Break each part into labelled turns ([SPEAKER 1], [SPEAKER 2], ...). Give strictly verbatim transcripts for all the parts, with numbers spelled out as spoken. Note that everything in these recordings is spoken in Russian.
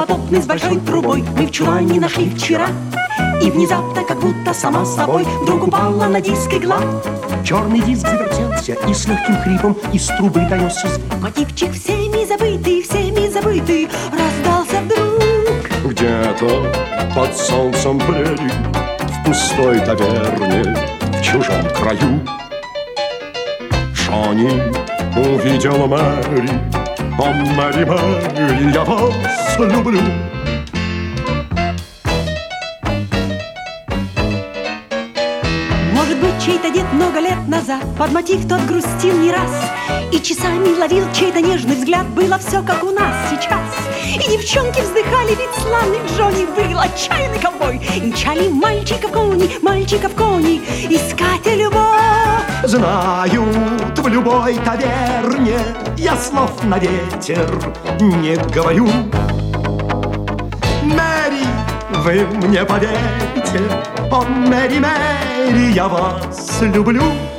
[SPEAKER 1] допотопный с большой трубой мы в чулане нашли вчера. И внезапно, как будто сама собой, вдруг упала на диск игла.
[SPEAKER 2] Черный диск завертелся и с легким хрипом из трубы донесся звук.
[SPEAKER 1] Мотивчик всеми забытый, всеми забытый раздался вдруг.
[SPEAKER 2] Где-то под солнцем бледен, в пустой таверне, в чужом краю, Джонни увидел Мэри. О, Мэри, Мэри, я вас люблю.
[SPEAKER 1] Может быть, чей-то дед много лет назад под мотив тот грустил не раз и часами ловил чей-то нежный взгляд. Было все, как у нас сейчас. И девчонки вздыхали, ведь славный Джонни был отчаянный ковбой. И мчали мальчиков кони, мальчиков кони искать любовь.
[SPEAKER 2] Знают в любой таверне, я слов на ветер не говорю. Мэри, вы мне поверьте, о, Мэри, Мэри, я вас люблю.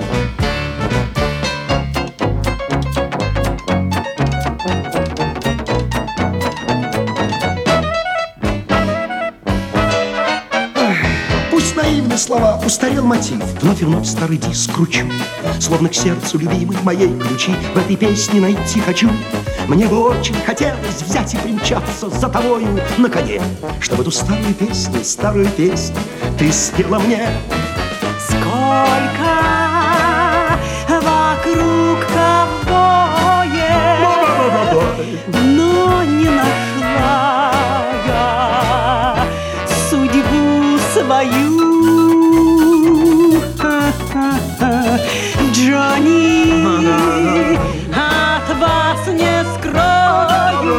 [SPEAKER 2] Пусть наивны слова, устарел мотив, вновь и вновь старый диск кручу. Словно к сердцу любимой моей ключи в этой песне найти хочу. Мне бы очень хотелось взять и примчаться за тобою на коне, чтобы эту старую песню, старую песню ты спела мне.
[SPEAKER 1] Сколько вокруг ковбоев, но не нашла я судьбу свою. Джонни, от вас не скрою.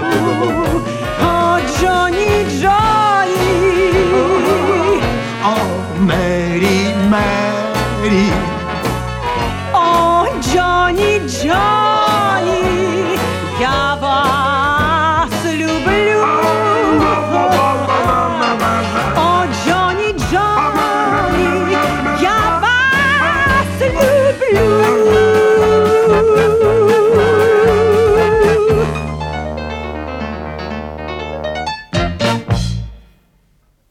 [SPEAKER 1] О, Джонни, Джонни.
[SPEAKER 2] О, Мэри, Мэри,